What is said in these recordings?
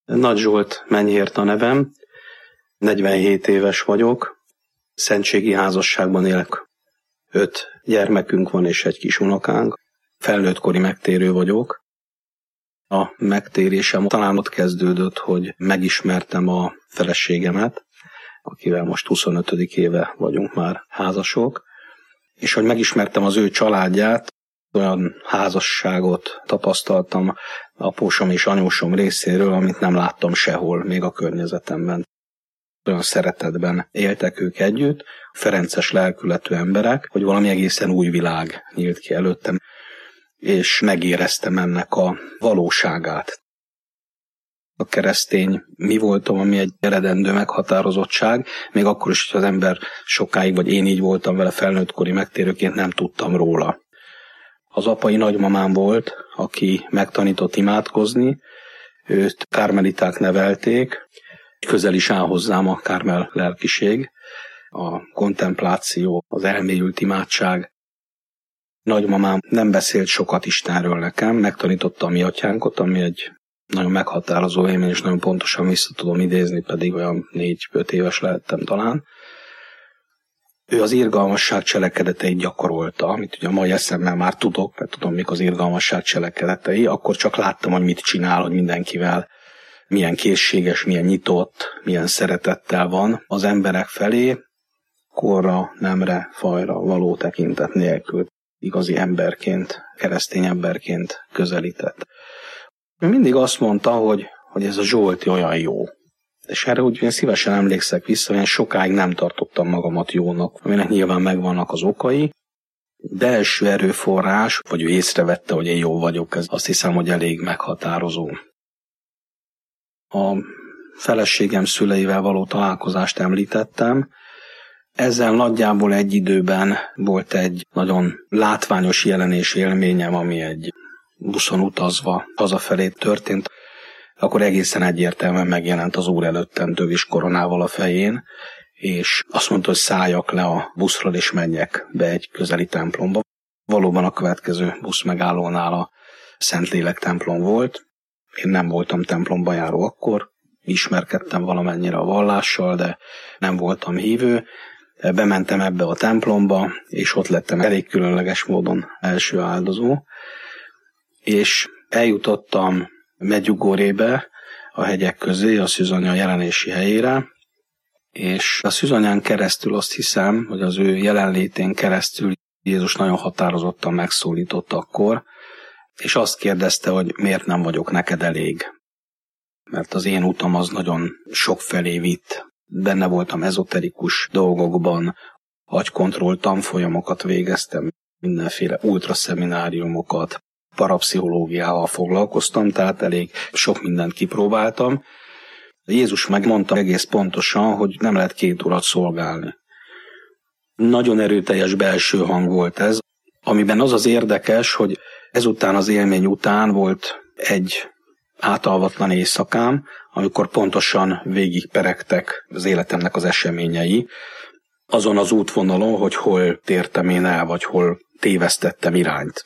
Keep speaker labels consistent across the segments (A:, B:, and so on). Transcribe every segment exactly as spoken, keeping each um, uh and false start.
A: Nagy Zsolt Menyhért a nevem, negyvenhét éves vagyok, szentségi házasságban élek. Öt gyermekünk van és egy kis unokánk. Felnőttkori megtérő vagyok. A megtérésem talán ott kezdődött, hogy megismertem a feleségemet, akivel most huszonötödik éve vagyunk már házasok, és hogy megismertem az ő családját, olyan házasságot tapasztaltam apósom és anyósom részéről, amit nem láttam sehol, még a környezetemben. Olyan szeretetben éltek ők együtt, ferences lelkületű emberek, hogy valami egészen új világ nyílt ki előttem, és megéreztem ennek a valóságát. A keresztény mi voltam, ami egy eredendő meghatározottság, még akkor is, hogy az ember sokáig, vagy én így voltam vele felnőttkori megtérőként, nem tudtam róla. Az apai nagymamám volt, aki megtanított imádkozni, őt kármeliták nevelték, közel is áll hozzám a kármel lelkiség, a kontempláció, az elmélyült imádság. Nagymamám nem beszélt sokat Istenről nekem, megtanította a mi atyánkot, ami egy nagyon meghatározó élmény, és nagyon pontosan vissza tudom idézni, pedig olyan négy-öt éves lehettem talán. Ő az irgalmasság cselekedeteit gyakorolta, amit ugye a mai eszemmel már tudok, mert tudom, mik az irgalmasság cselekedetei, akkor csak láttam, hogy mit csinál, hogy mindenkivel milyen készséges, milyen nyitott, milyen szeretettel van az emberek felé, korra, nemre, fajra való tekintet nélkül, igazi emberként, keresztény emberként közelített. Ő mindig azt mondta, hogy, hogy ez a Zsolti olyan jó. És erre úgy én szívesen emlékszek vissza, hogy én sokáig nem tartottam magamat jónak, aminek nyilván megvannak az okai. Belső erőforrás, vagy ő észrevette, hogy én jó vagyok, ez azt hiszem, hogy elég meghatározó. A feleségem szüleivel való találkozást említettem. Ezzel nagyjából egy időben volt egy nagyon látványos jelenés élményem, ami egy buszon utazva hazafelé történt. Akkor egészen egyértelműen megjelent az Úr előttem tövis koronával a fején, és azt mondta, hogy szálljak le a buszról, és menjek be egy közeli templomba. Valóban a következő busz megállónál a Szentlélek templom volt. Én nem voltam templomba járó akkor, ismerkedtem valamennyire a vallással, de nem voltam hívő. Bementem ebbe a templomba, és ott lettem elég különleges módon első áldozó, és eljutottam Medjugorjébe, a hegyek közé, a Szűzanya jelenési helyére, és a Szűzanyán keresztül azt hiszem, hogy az ő jelenlétén keresztül Jézus nagyon határozottan megszólított akkor, és azt kérdezte, hogy miért nem vagyok neked elég. Mert az én utam az nagyon sokfelé vitt. Benne voltam ezoterikus dolgokban, agykontroll tanfolyamokat végeztem, mindenféle ultraszemináriumokat, parapszichológiával foglalkoztam, tehát elég sok mindent kipróbáltam. Jézus megmondta egész pontosan, hogy nem lehet két urat szolgálni. Nagyon erőteljes belső hang volt ez, amiben az az érdekes, hogy ezután az élmény után volt egy átalvatlan éjszakám, amikor pontosan végigperegtek az életemnek az eseményei, azon az útvonalon, hogy hol tértem én el, vagy hol tévesztettem irányt.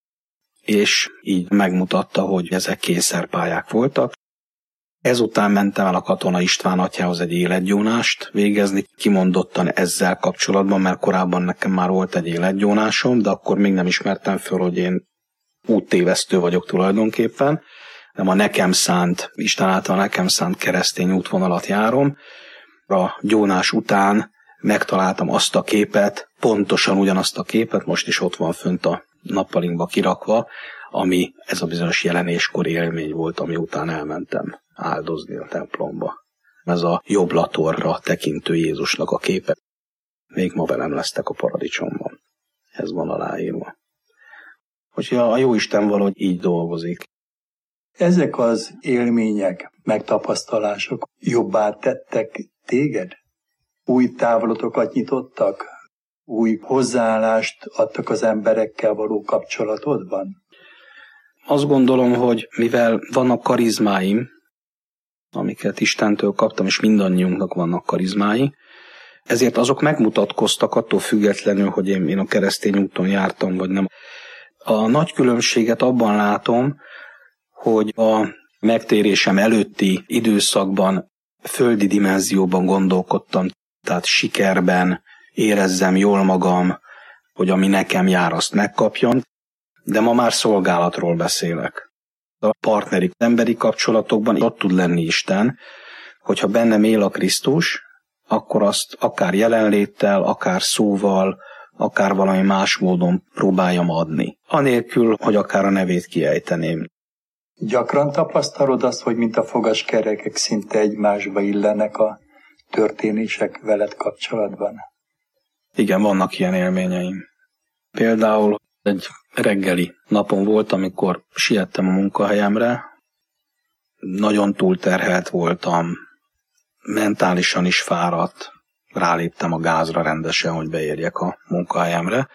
A: És így megmutatta, hogy ezek kényszerpályák voltak. Ezután mentem el a Katona István atyához egy életgyónást végezni, kimondottan ezzel kapcsolatban, mert korábban nekem már volt egy életgyónásom, de akkor még nem ismertem föl, hogy én úttévesztő vagyok tulajdonképpen, nem a nekem szánt, Isten által nekem szánt keresztény útvonalat járom. A gyónás után megtaláltam azt a képet, pontosan ugyanazt a képet, most is ott van fönt a nappalinkba kirakva, ami ez a bizonyos jelenéskori élmény volt, ami után elmentem áldozni a templomba. Ez a jobb latorra tekintő Jézusnak a képe. Még ma velem lesztek a paradicsomban. Ez van aláírva. Hogy a Jóisten valahogy így dolgozik.
B: Ezek az élmények, megtapasztalások jobbá tettek téged? Új távlatokat nyitottak? Új hozzáállást adtak az emberekkel való kapcsolatodban?
A: Azt gondolom, hogy mivel vannak karizmáim, amiket Istentől kaptam, és mindannyiunknak vannak karizmái, ezért azok megmutatkoztak attól függetlenül, hogy én, én a keresztény úton jártam, vagy nem. A nagy különbséget abban látom, hogy a megtérésem előtti időszakban földi dimenzióban gondolkodtam, tehát sikerben érezzem jól magam, hogy ami nekem jár, azt megkapjon, de ma már szolgálatról beszélek. A partneri, emberi kapcsolatokban ott tud lenni Isten, hogyha bennem él a Krisztus, akkor azt akár jelenléttel, akár szóval, akár valami más módon próbáljam adni. Anélkül, hogy akár a nevét kiejteném.
B: Gyakran tapasztalod azt, hogy mint a fogaskerekek szinte egymásba illenek a történések veled kapcsolatban?
A: Igen, vannak ilyen élményeim. Például egy reggeli napon volt, amikor siettem a munkahelyemre, nagyon túlterhelt voltam, mentálisan is fáradt, ráléptem a gázra rendesen, hogy beérjek a munkahelyemre.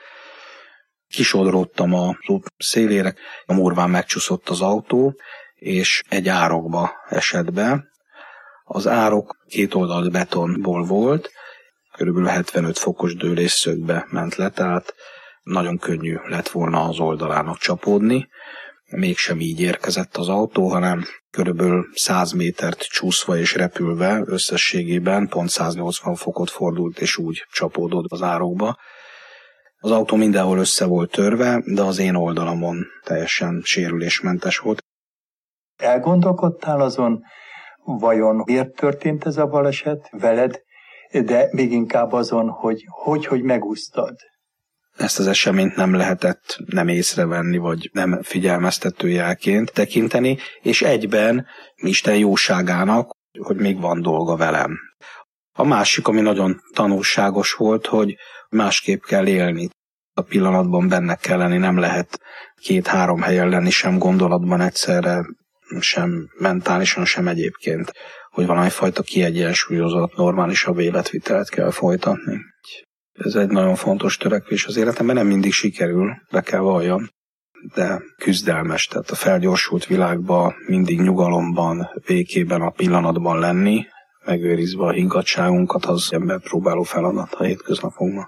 A: Kisodródtam az út szélére, a murván megcsúszott az autó, és egy árokba esett be. Az árok két oldalt betonból volt, körülbelül hetvenöt fokos dőlésszögbe ment le, tehát nagyon könnyű lett volna az oldalának csapódni. Mégsem így érkezett az autó, hanem körülbelül száz métert csúszva és repülve összességében pont száznyolcvan fokot fordult, és úgy csapódott az árokba. Az autó mindenhol össze volt törve, de az én oldalamon teljesen sérülésmentes volt.
B: Elgondolkodtál azon, vajon miért történt ez a baleset veled, de még inkább azon, hogy hogy, hogy megúsztad?
A: Ezt az eseményt nem lehetett nem észrevenni, vagy nem figyelmeztető jelként tekinteni, és egyben Isten jóságának, hogy még van dolga velem. A másik, ami nagyon tanulságos volt, hogy másképp kell élni. A pillanatban benne kell lenni, nem lehet két-három helyen lenni, sem gondolatban egyszerre, sem mentálisan, sem egyébként, hogy valamifajta kiegyensúlyozott, normálisabb életvitelt kell folytatni. Ez egy nagyon fontos törekvés az életemben, nem mindig sikerül, be kell valljam, de küzdelmes, tehát a felgyorsult világban mindig nyugalomban, békében, a pillanatban lenni, megőrizve a higgadtságunkat, az ember próbáló feladat a hétköznapunkban.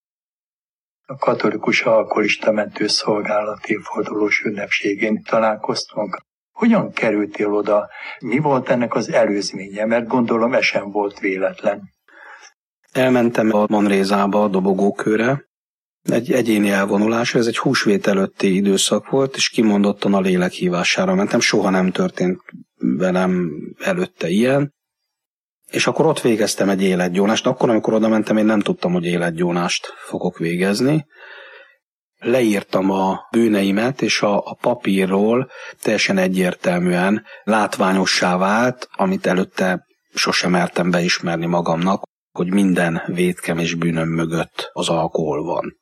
B: A katolikus alkoholista mentőszolgálat évfordulós ünnepségén találkoztunk. Hogyan kerültél oda? Mi volt ennek az előzménye? Mert gondolom, ez sem volt véletlen.
A: Elmentem a Manrézába, a dobogókőre. Egy egyéni elvonulás, ez egy húsvét előtti időszak volt, és kimondottan a lélek hívására mentem. Soha nem történt velem előtte ilyen. És akkor ott végeztem egy életgyónást. Akkor, amikor oda mentem, én nem tudtam, hogy életgyónást fogok végezni. Leírtam a bűneimet, és a, a papírról teljesen egyértelműen látványossá vált, amit előtte sosem mertem beismerni magamnak, hogy minden vétkem és bűnöm mögött az alkohol van.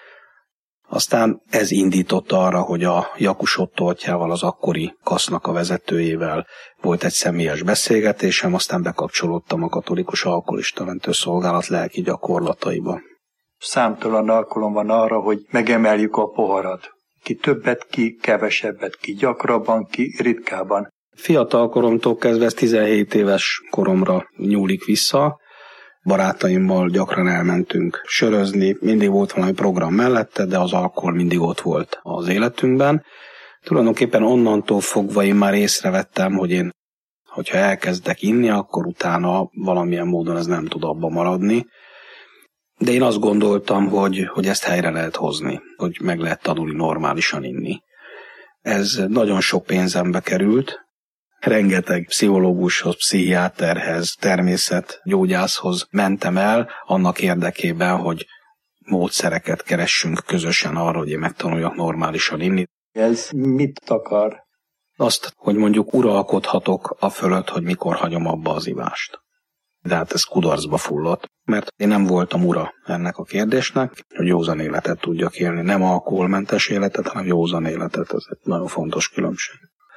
A: Aztán ez indította arra, hogy a Jakus Otto atyával, az akkori kasznak a vezetőjével volt egy személyes beszélgetésem, aztán bekapcsolódtam a katolikus alkoholista mentőszolgálat lelki gyakorlataiba.
B: Számtalan alkalom van arra, hogy megemeljük a poharat. Ki többet, ki kevesebbet, ki gyakrabban, ki ritkában.
A: Fiatal koromtól kezdve, ez tizenhét éves koromra nyúlik vissza. Barátaimmal gyakran elmentünk sörözni, mindig volt valami program mellette, de az alkohol mindig ott volt az életünkben. Tulajdonképpen onnantól fogva én már észrevettem, hogy én, hogyha elkezdek inni, akkor utána valamilyen módon ez nem tud abba maradni. De én azt gondoltam, hogy, hogy ezt helyre lehet hozni, hogy meg lehet tanulni normálisan inni. Ez nagyon sok pénzembe került. Rengeteg pszichológushoz, pszichiáterhez, természetgyógyászhoz mentem el annak érdekében, hogy módszereket keressünk közösen arra, hogy én megtanuljak normálisan inni.
B: Ez mit akar?
A: Azt, hogy mondjuk uralkodhatok a fölött, hogy mikor hagyom abba az ivást. De hát ez kudarcba fullott, mert én nem voltam ura ennek a kérdésnek, hogy józan életet tudjak élni. Nem alkoholmentes életet, hanem józan életet. Ez egy nagyon fontos különbség.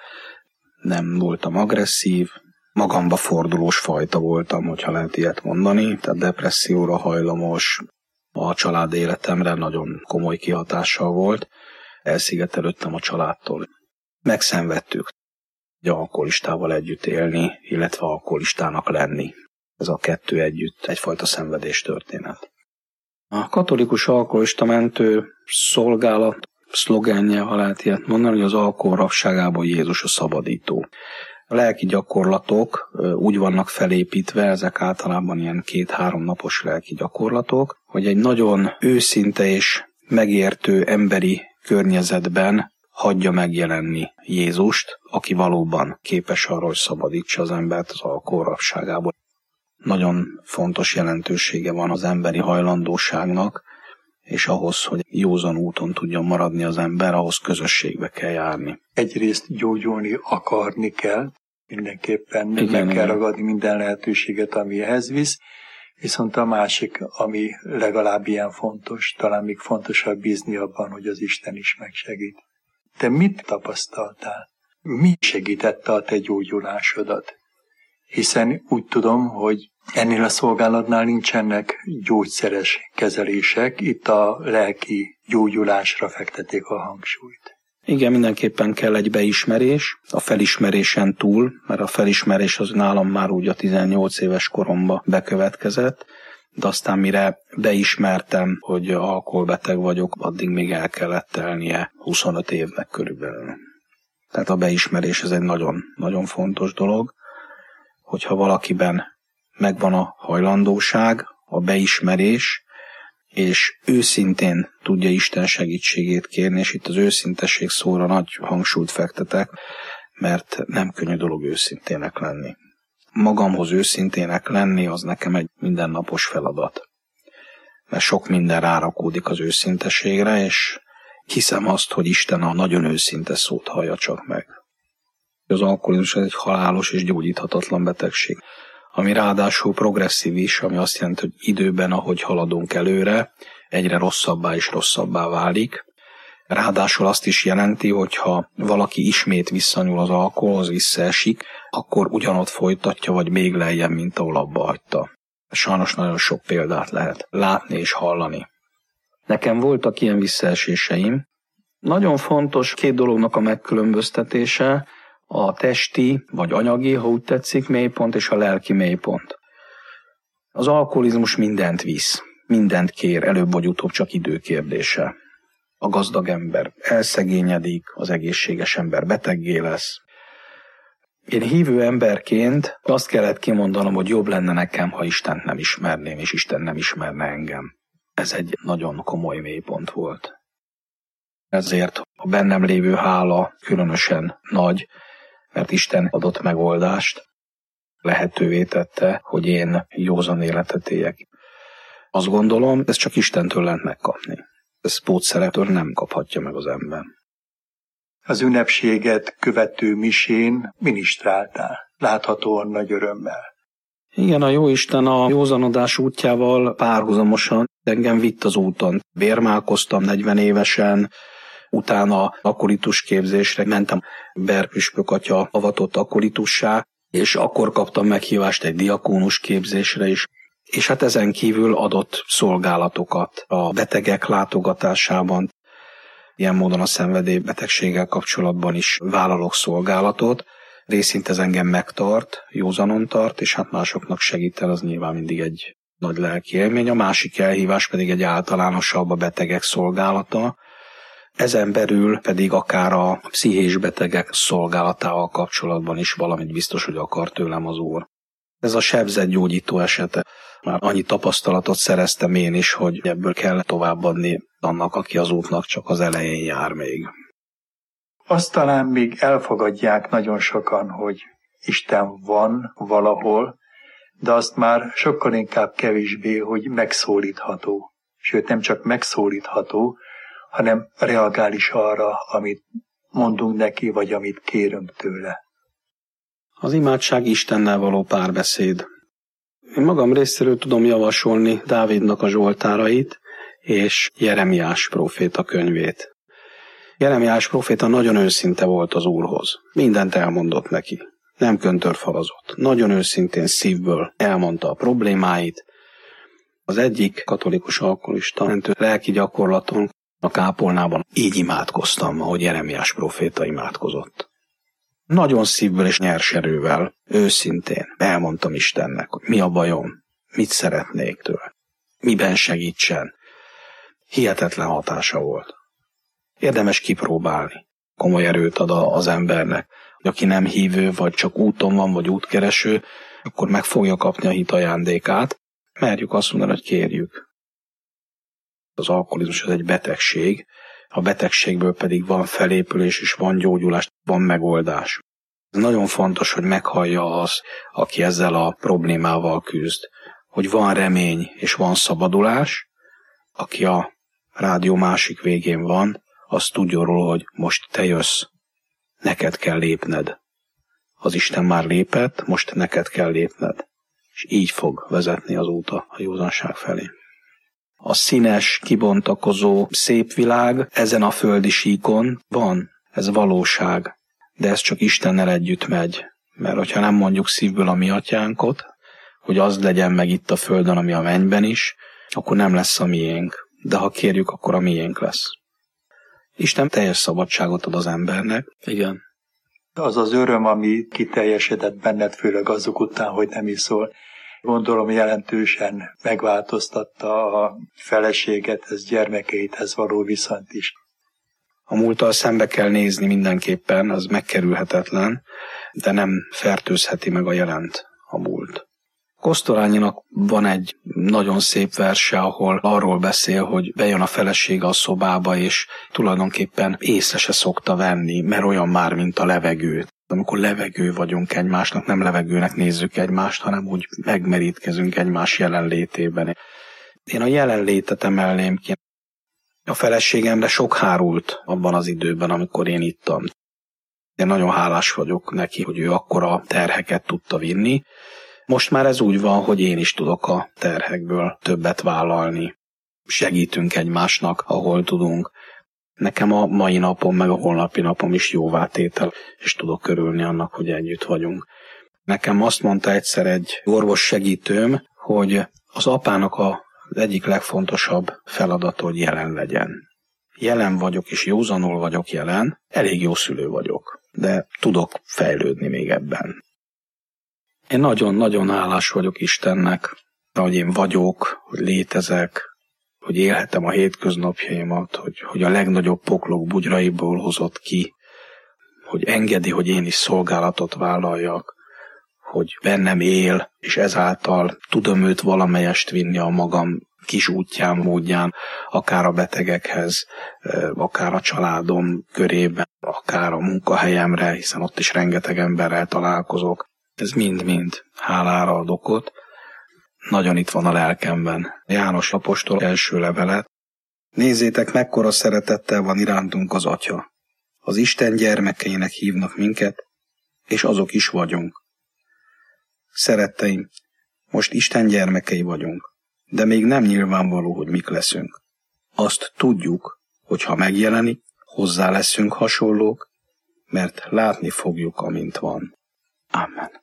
A: Nem voltam agresszív, magamba fordulós fajta voltam, hogyha lehet ilyet mondani, tehát depresszióra hajlamos, a család életemre nagyon komoly kihatással volt, elszigetelődtem a családtól. Megszenvedtük, hogy alkoholistával együtt élni, illetve alkoholistának lenni. Ez a kettő együtt egyfajta szenvedés történet. A katolikus alkoholista mentő szolgálat szlogenje, ha lehet ilyet mondani, hogy az alkohol rabságából Jézus a szabadító. A lelki gyakorlatok úgy vannak felépítve, ezek általában ilyen két-három napos lelki gyakorlatok, hogy egy nagyon őszinte és megértő emberi környezetben hagyja megjelenni Jézust, aki valóban képes arra, hogy szabadítsa az embert az alkohol rabságából. Nagyon fontos jelentősége van az emberi hajlandóságnak, és ahhoz, hogy józan úton tudjon maradni az ember, ahhoz közösségbe kell járni.
B: Egyrészt gyógyulni akarni kell, mindenképpen
A: igen,
B: meg kell
A: igen.
B: ragadni minden lehetőséget, ami ehhez visz, viszont a másik, ami legalább ilyen fontos, talán még fontosabb bízni abban, hogy az Isten is megsegít. Te mit tapasztaltál? Mi segítette a te gyógyulásodat? Hiszen úgy tudom, hogy ennél a szolgálatnál nincsenek gyógyszeres kezelések, itt a lelki gyógyulásra fektették a hangsúlyt.
A: Igen, mindenképpen kell egy beismerés, a felismerésen túl, mert a felismerés az nálam már úgy a tizennyolc éves koromban bekövetkezett, de aztán mire beismertem, hogy alkoholbeteg vagyok, addig még el kellett telnie huszonöt évnek körülbelül. Tehát a beismerés ez egy nagyon, nagyon fontos dolog, hogyha valakiben megvan a hajlandóság, a beismerés, és őszintén tudja Isten segítségét kérni, és itt az őszintesség szóra nagy hangsúlyt fektetek, mert nem könnyű dolog őszintének lenni. Magamhoz őszintének lenni, az nekem egy mindennapos feladat. Mert sok minden rárakódik az őszintességre, és hiszem azt, hogy Isten a nagyon őszinte szót hallja csak meg. Az alkoholizmus egy halálos és gyógyíthatatlan betegség, ami ráadásul progresszív is, ami azt jelenti, hogy időben, ahogy haladunk előre, egyre rosszabbá és rosszabbá válik. Ráadásul azt is jelenti, hogy ha valaki ismét visszanyúl az alkoholhoz, visszaesik, akkor ugyanott folytatja, vagy még lejjebb, mint ahol abba hagyta. Sajnos nagyon sok példát lehet látni és hallani. Nekem voltak ilyen visszaeséseim. Nagyon fontos két dolognak a megkülönböztetése, a testi vagy anyagi, ha úgy tetszik, mélypont és a lelki mélypont. Az alkoholizmus mindent visz, mindent kér, előbb vagy utóbb csak időkérdése. A gazdag ember elszegényedik, az egészséges ember beteggé lesz. Én hívő emberként azt kellett kimondanom, hogy jobb lenne nekem, ha Istent nem ismerném, és Isten nem ismerne engem. Ez egy nagyon komoly mélypont volt. Ezért a bennem lévő hála különösen nagy, mert Isten adott megoldást, lehetővé tette, hogy én józan életet éljek. Azt gondolom, ez csak Istentől lehet megkapni. Ezt pótszerektől nem kaphatja meg az ember.
B: Az ünnepséget követő misén ministráltál, láthatóan nagy örömmel.
A: Igen, a Jóisten a józanodás útjával párhuzamosan engem vitt az úton. Bérmálkoztam negyven évesen, utána akolitus képzésre mentem, Berg püspök atya avatott akolitussá, és akkor kaptam meghívást egy diakónus képzésre is. És hát ezen kívül adott szolgálatokat a betegek látogatásában. Ilyen módon a szenvedélybetegséggel kapcsolatban is vállalok szolgálatot. Részint ez engem megtart, józanon tart, és hát másoknak segít el, az nyilván mindig egy nagy lelki élmény. A másik elhívás pedig egy általánosabb, a betegek szolgálata. Ezen belül pedig akár a pszichés betegek szolgálatával kapcsolatban is valamit biztos, hogy akar tőlem az Úr. Ez a sebzett gyógyító esete. Már annyi tapasztalatot szereztem én is, hogy ebből kell továbbadni annak, aki az útnak csak az elején jár még.
B: Azt talán még elfogadják nagyon sokan, hogy Isten van valahol, de azt már sokkal inkább kevésbé, hogy megszólítható. Sőt, nem csak megszólítható, hanem reagál is arra, amit mondunk neki, vagy amit kérünk tőle.
A: Az imádság Istennel való párbeszéd. Én magam részéről tudom javasolni Dávidnak a zsoltárait és Jeremiás próféta könyvét. Jeremiás próféta nagyon őszinte volt az Úrhoz. Mindent elmondott neki. Nem köntörfalazott. Nagyon őszintén szívből elmondta a problémáit. Az egyik katolikus alkoholista mentő lelki gyakorlaton a kápolnában így imádkoztam, ahogy Jeremiás próféta imádkozott. Nagyon szívből és nyers erővel, őszintén elmondtam Istennek, hogy mi a bajom, mit szeretnék tőle, miben segítsen. Hihetetlen hatása volt. Érdemes kipróbálni. Komoly erőt ad az embernek. Aki nem hívő, vagy csak úton van, vagy útkereső, akkor meg fogja kapni a hit ajándékát. Merjük azt mondani, hogy kérjük. Az alkoholizmus az egy betegség, a betegségből pedig van felépülés, és van gyógyulás, van megoldás. Ez nagyon fontos, hogy meghallja az, aki ezzel a problémával küzd, hogy van remény és van szabadulás, aki a rádió másik végén van, az tudja róla, hogy most te jössz, neked kell lépned. Az Isten már lépett, most neked kell lépned. És így fog vezetni az út a józanság felé. A színes, kibontakozó, szép világ ezen a földi síkon van, ez valóság, de ez csak Istennel együtt megy. Mert hogyha nem mondjuk szívből a mi atyánkot, hogy az legyen meg itt a földön, ami a mennyben is, akkor nem lesz a miénk. De ha kérjük, akkor a miénk lesz. Isten teljes szabadságot ad az embernek. Igen.
B: Az az öröm, ami kiteljesedett benned, főleg azok után, hogy nem iszol, gondolom jelentősen megváltoztatta a feleségethez, gyermekeidhez való viszonyt is.
A: A múlttal szembe kell nézni mindenképpen, az megkerülhetetlen, de nem fertőzheti meg a jelent a múlt. Kosztolányinak van egy nagyon szép verse, ahol arról beszél, hogy bejön a felesége a szobába, és tulajdonképpen észre se szokta venni, mert olyan már, mint a levegő. Amikor levegő vagyunk egymásnak, nem levegőnek nézzük egymást, hanem úgy megmerítkezünk egymás jelenlétében. Én a jelenlétet emelném ki. A feleségemre sok hárult abban az időben, amikor én ittam. Én nagyon hálás vagyok neki, hogy ő akkora terheket tudta vinni. Most már ez úgy van, hogy én is tudok a terhekből többet vállalni. Segítünk egymásnak, ahol tudunk. Nekem a mai napom, meg a holnapi napom is jóvátétel, és tudok örülni annak, hogy együtt vagyunk. Nekem azt mondta egyszer egy orvos segítőm, hogy az apának a az egyik legfontosabb feladata, hogy jelen legyen. Jelen vagyok, és józanul vagyok jelen, elég jó szülő vagyok, de tudok fejlődni még ebben. Én nagyon-nagyon hálás vagyok Istennek, hogy én vagyok, hogy létezek, hogy élhetem a hétköznapjaimat, hogy, hogy a legnagyobb poklok bugyraiból hozott ki, hogy engedi, hogy én is szolgálatot vállaljak, hogy bennem él, és ezáltal tudom őt valamelyest vinni a magam kis útján, módján, akár a betegekhez, akár a családom körében, akár a munkahelyemre, hiszen ott is rengeteg emberrel találkozok. Ez mind-mind hálára ad okot. Nagyon itt van a lelkemben. János apostol első levele. Nézzétek, mekkora szeretettel van irántunk az Atya. Az Isten gyermekeinek hívnak minket, és azok is vagyunk. Szeretteim, most Isten gyermekei vagyunk, de még nem nyilvánvaló, hogy mik leszünk. Azt tudjuk, hogy ha megjelenik, hozzá leszünk hasonlók, mert látni fogjuk, amint van. Amen.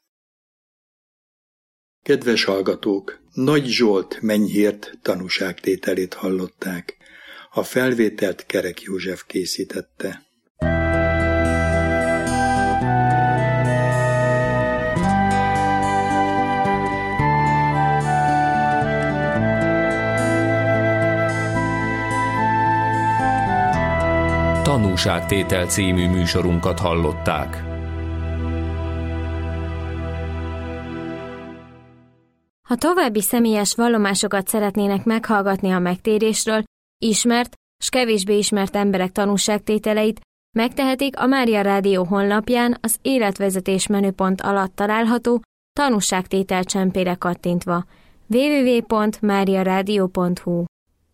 B: Kedves hallgatók, Nagy Zsolt mennyhért tanúságtételét hallották. A felvételt Kerek József készítette.
C: Tanúságtétel című műsorunkat hallották.
D: Ha további személyes vallomásokat szeretnének meghallgatni a megtérésről, ismert s kevésbé ismert emberek tanúságtételeit, megtehetik a Mária Rádió honlapján az életvezetés menüpont alatt található tanúságtétel csempére kattintva. double-u double-u double-u pont mária rádió pont hu